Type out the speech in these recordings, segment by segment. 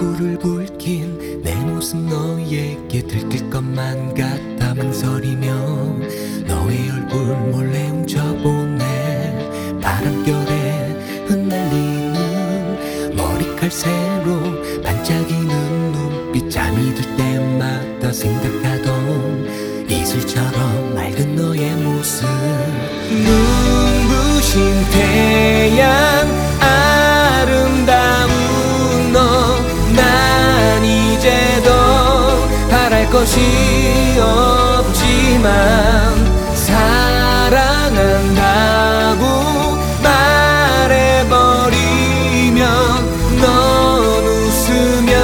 얼굴을 붉힌 내 모습 너에게 들킬 것만 같아 망설이며 너의 얼굴 몰래 훔쳐보네. 바람결에 흩날리는 머리칼 새로 반짝이는 눈빛, 잠이 들 때마다 생각하던 이슬처럼 맑은 너의 모습. 눈부신 태양 아름다운 너, 난 이제 더 바랄 것이 없지만 사랑한다고 말해버리면 넌 웃으며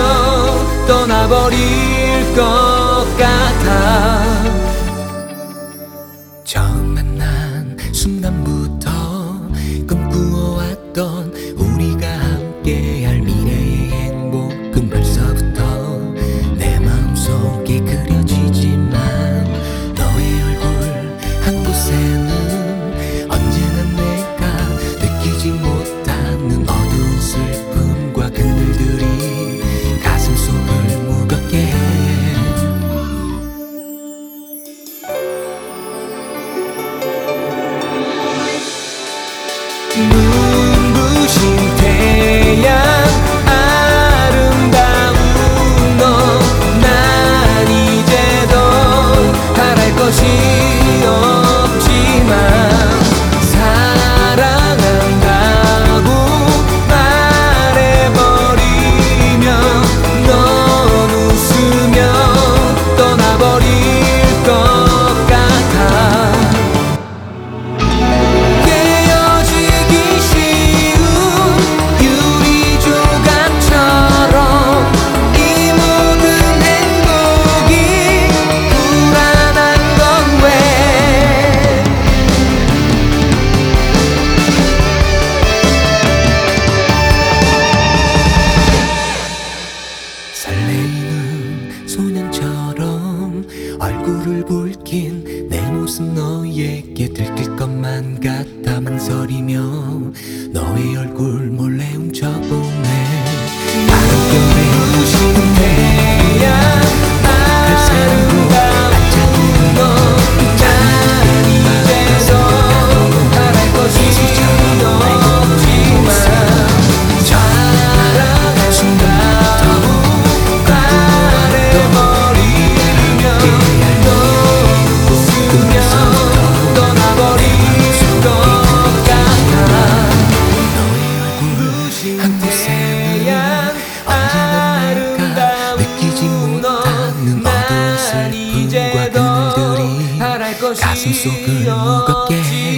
떠나버릴 것 같아. 처음 만난 순간부터 꿈꾸어왔던 우리가 함께할 미래의 행복은 벌써부터 내 마음속에 그려지지만 너의 얼굴 한 곳에는 언제나 내가 느끼지 못하는 어두운 슬픔과 그늘들이 가슴속을 무겁게 해. 눈부신 태양 아름다운 너, 난 이제 더 바랄 것이 없지만 사랑한다고 말해버리면 넌 웃으며 떠나버릴 것 같아. 설레이는 소년처럼 얼굴을 붉힌 내 모습 너에게 들킬 것만 같아 망설이며 너의 얼굴 몰래 훔쳐보네. 바람결에 부신 태양 아름다운 너, 난 이제 더 바랄 것이 없지만 한 곳에는 언제나 내가 느끼지 못하는 어두운 슬픔과 그늘들이 가슴속을 무겁게 해.